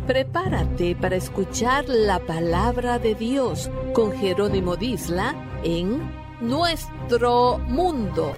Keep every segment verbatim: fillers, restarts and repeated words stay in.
Prepárate para escuchar la palabra de Dios con Jerónimo Disla en Nuestro Mundo.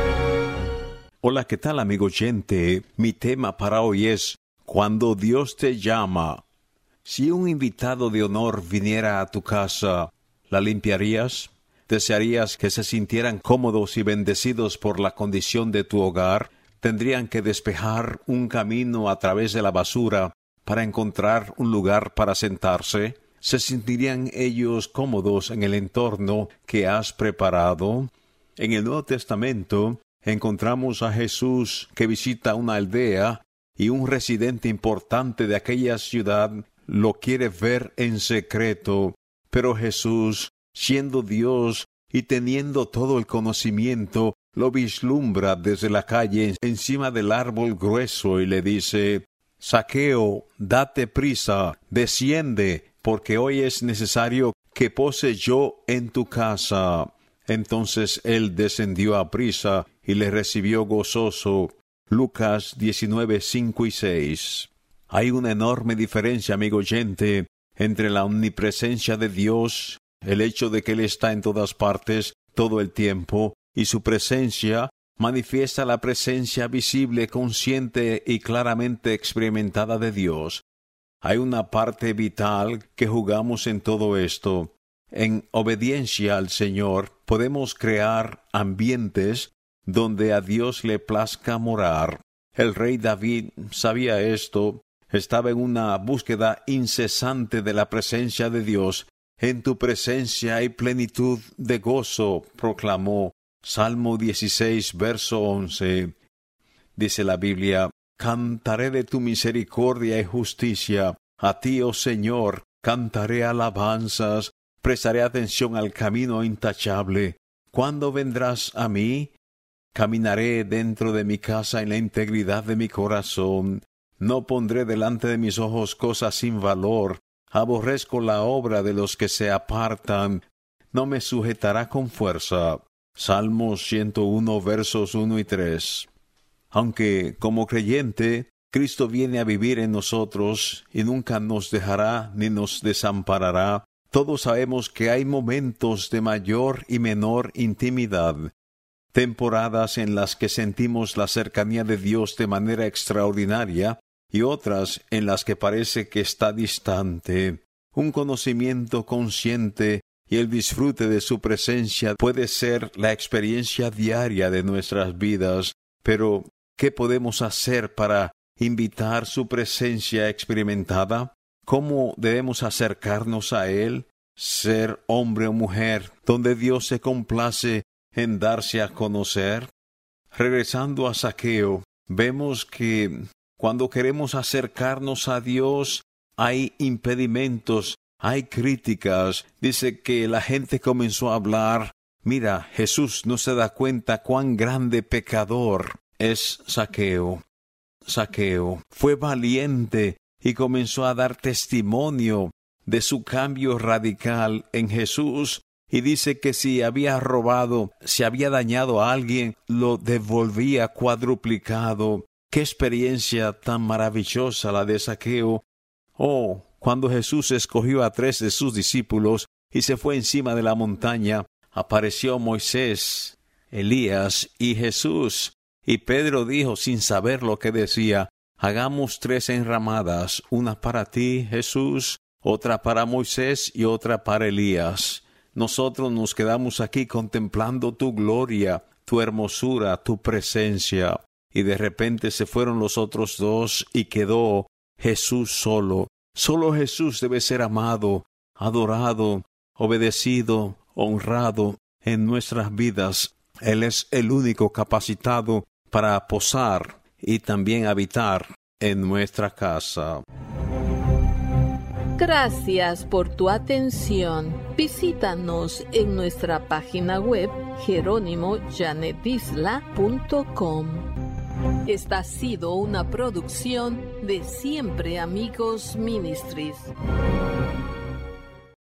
Hola, ¿qué tal, amigo oyente? Mi tema para hoy es Cuando Dios te llama. Si un invitado de honor viniera a tu casa, ¿la limpiarías? ¿Desearías que se sintieran cómodos y bendecidos por la condición de tu hogar? ¿Tendrían que despejar un camino a través de la basura para encontrar un lugar para sentarse? ¿Se sentirían ellos cómodos en el entorno que has preparado? En el Nuevo Testamento encontramos a Jesús que visita una aldea y un residente importante de aquella ciudad lo quiere ver en secreto. Pero Jesús, siendo Dios y teniendo todo el conocimiento, lo vislumbra desde la calle encima del árbol grueso y le dice: Zaqueo, date prisa, desciende, porque hoy es necesario que pose yo en tu casa. Entonces él descendió a prisa y le recibió gozoso. Lucas diecinueve, cinco y seis. Hay una enorme diferencia, amigo oyente, entre la omnipresencia de Dios, el hecho de que Él está en todas partes, todo el tiempo, y su presencia manifiesta la presencia visible, consciente y claramente experimentada de Dios. Hay una parte vital que jugamos en todo esto. En obediencia al Señor podemos crear ambientes donde a Dios le plazca morar. El rey David sabía esto, estaba en una búsqueda incesante de la presencia de Dios. En tu presencia hay plenitud de gozo, proclamó. Salmo dieciséis, verso once. Dice la Biblia: Cantaré de tu misericordia y justicia. A ti, oh Señor, cantaré alabanzas. Prestaré atención al camino intachable. ¿Cuándo vendrás a mí? Caminaré dentro de mi casa en la integridad de mi corazón. No pondré delante de mis ojos cosas sin valor. Aborrezco la obra de los que se apartan. No me sujetará con fuerza. Salmo ciento uno, versos uno y tres. Aunque, como creyente, Cristo viene a vivir en nosotros y nunca nos dejará ni nos desamparará, todos sabemos que hay momentos de mayor y menor intimidad, temporadas en las que sentimos la cercanía de Dios de manera extraordinaria y otras en las que parece que está distante. Un conocimiento consciente y el disfrute de su presencia puede ser la experiencia diaria de nuestras vidas, pero ¿qué podemos hacer para invitar su presencia experimentada? ¿Cómo debemos acercarnos a Él? Ser hombre o mujer donde Dios se complace en darse a conocer. Regresando a Zaqueo, vemos que cuando queremos acercarnos a Dios hay impedimentos, hay críticas. Dice que la gente comenzó a hablar: mira, Jesús no se da cuenta cuán grande pecador es Zaqueo. Zaqueo fue valiente y comenzó a dar testimonio de su cambio radical en Jesús, y dice que si había robado, si había dañado a alguien, lo devolvía cuadruplicado. ¡Qué experiencia tan maravillosa la de Zaqueo! Oh, cuando Jesús escogió a tres de sus discípulos y se fue encima de la montaña, apareció Moisés, Elías y Jesús. Y Pedro dijo, sin saber lo que decía: hagamos tres enramadas, una para ti, Jesús, otra para Moisés y otra para Elías. Nosotros nos quedamos aquí contemplando tu gloria, tu hermosura, tu presencia. Y de repente se fueron los otros dos y quedó Jesús solo. Solo Jesús debe ser amado, adorado, obedecido, honrado en nuestras vidas. Él es el único capacitado para posar y también habitar en nuestra casa. Gracias por tu atención. Visítanos en nuestra página web jerónimo janet disla punto com. Esta ha sido una producción de Siempre Amigos Ministries.